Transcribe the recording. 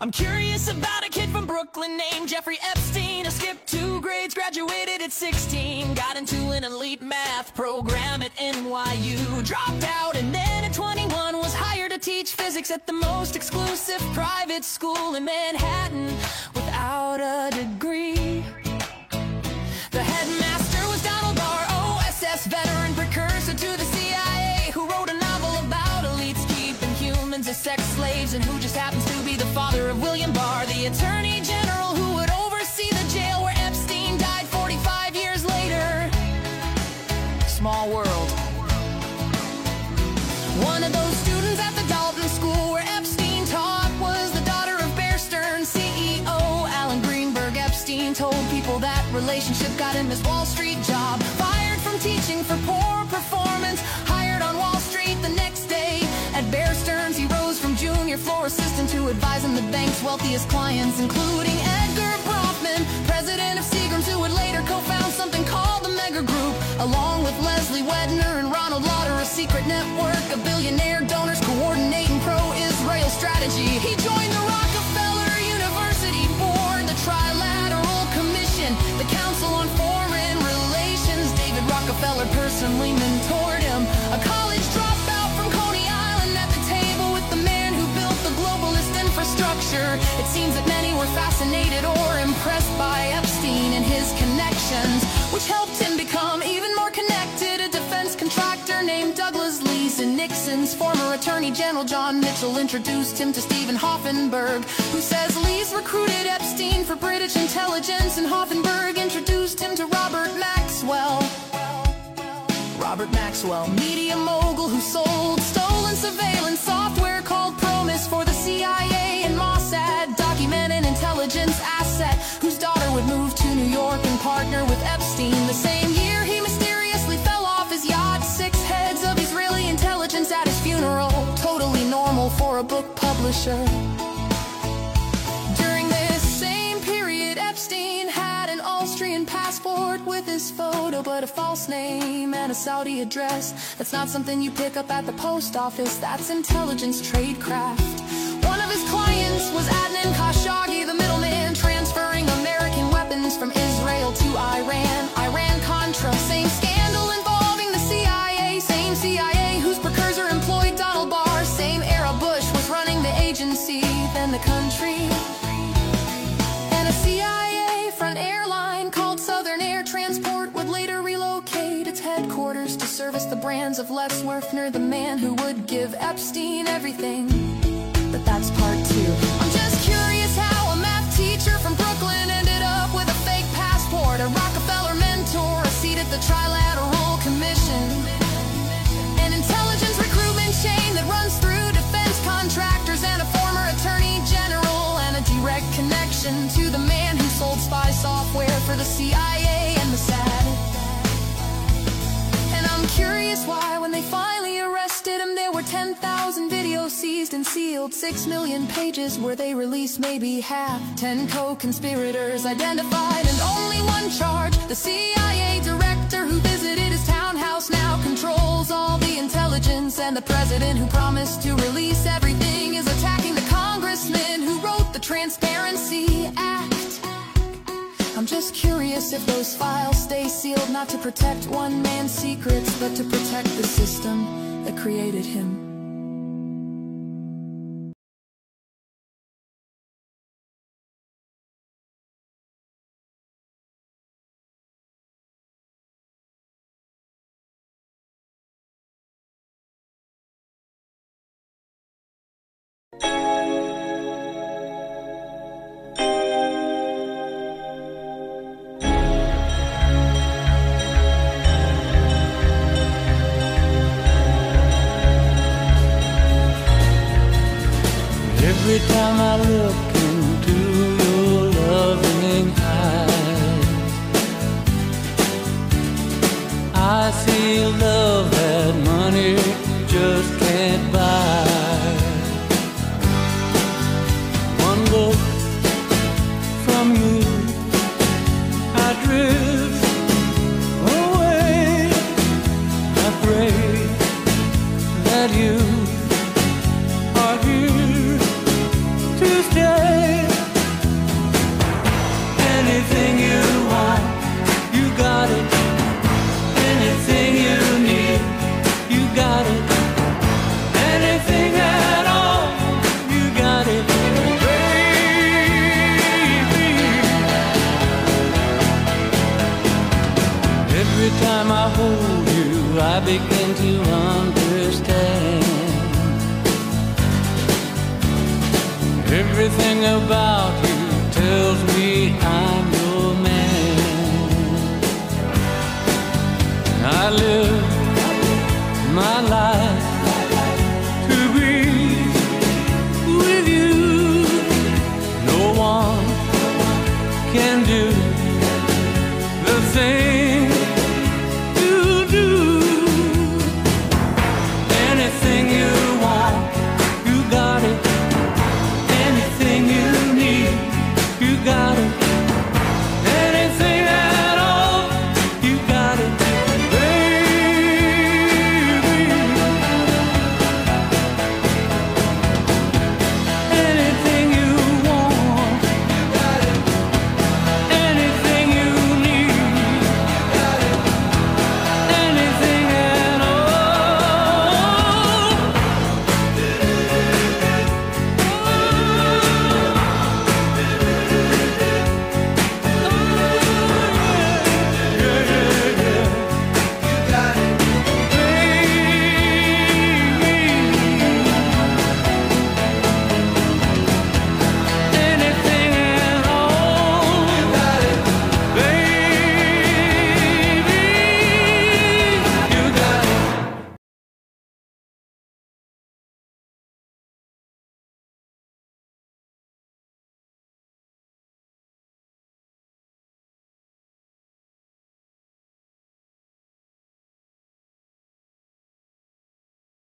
I'm curious about a kid from Brooklyn named Jeffrey Epstein. Skipped 2 grades, graduated at 16. Got into an elite math program at NYU. Dropped out and then at 21 was hired to teach physics at the most exclusive private school in Manhattan without a degree. The headmaster was Donald Barr, OSS veteran, precursor to the CIA, who wrote a novel about elites keeping humans as sex slaves, and who just happens to be the father of William Barr, the attorney general who would oversee the jail where Epstein died 45 years later. Small world. One of those students at the Dalton School where Epstein taught was the daughter of Bear Stearns CEO Alan Greenberg. Epstein told people that relationship got him his Wall Street job. Fired from teaching for poor performance, hired on Wall Street the next day. At Bear Stearns he rose from junior floor assistant to advising the bank's wealthiest clients, including Edgar Bronfman, president of Seagrams, who would later co-found something called the Mega Group, along with Leslie Wedner and Ronald Lauder, a secret network of billionaire donors coordinating pro-Israel strategy. He joined the Rockefeller University Board, the Trilateral Commission, the Council on Foreign Relations. David Rockefeller personally mentored him, a college dropout from Coney Island, at the table with the man who built the globalist infrastructure. It seems that many were fascinated or impressed by Epstein and his connections, which helped him become even more connected. A defense contractor named Douglas Leeson, Nixon's former Attorney General John Mitchell, introduced him to Stephen Hoffenberg, who says Lee's recruited Epstein for British intelligence, and Hoffenberg introduced him to Robert Maxwell. Robert Maxwell, media mogul who sold stolen surveillance software called Promise for the CIA and Mossad, documenting intelligence asset, whose daughter would move to New York and partner with Epstein. The same year he mysteriously fell off his yacht. 6 heads of Israeli intelligence at his funeral, totally normal for a book publisher. During this same period, Epstein had an Austrian passport with his photo, but a false name and a Saudi address. That's not something you pick up at the post office, that's intelligence tradecraft. One of his clients was Adnan Khashoggi, the middleman, transferring American weapons from Israel to Iran. Iran-Contra, same scandal involving the CIA, same CIA whose precursor employed Donald Barr, same era Bush was running the agency, then the country. And a CIA front airline called Southern Air Transport would later relocate its headquarters to service the brands of Lex Werfner, the man who would give Epstein everything. But that's part 2. I'm just curious how a math teacher from Brooklyn ended up with a fake passport, a Rockefeller mentor, a seat at the Trilateral Commission, an intelligence recruitment chain that runs through defense contractors, and a former attorney general, and a direct connection to the man who sold spy software for the CIA and Mossad. And I'm curious why, when they finally arrested him, there were 10,000 videos seized and sealed, 6 million pages were they released, maybe half. 10 co-conspirators identified and only one charge. The CIA director who visited his townhouse now controls all the intelligence, and the president who promised to release everything is attacking the congressman who wrote the Transparency Act. I'm just curious if those files stay sealed, not to protect one man's secrets, but to protect the system that created him. Every time I look into your loving eyes, I see love that money just can't buy. One look from you, I drift away. I pray that you are here about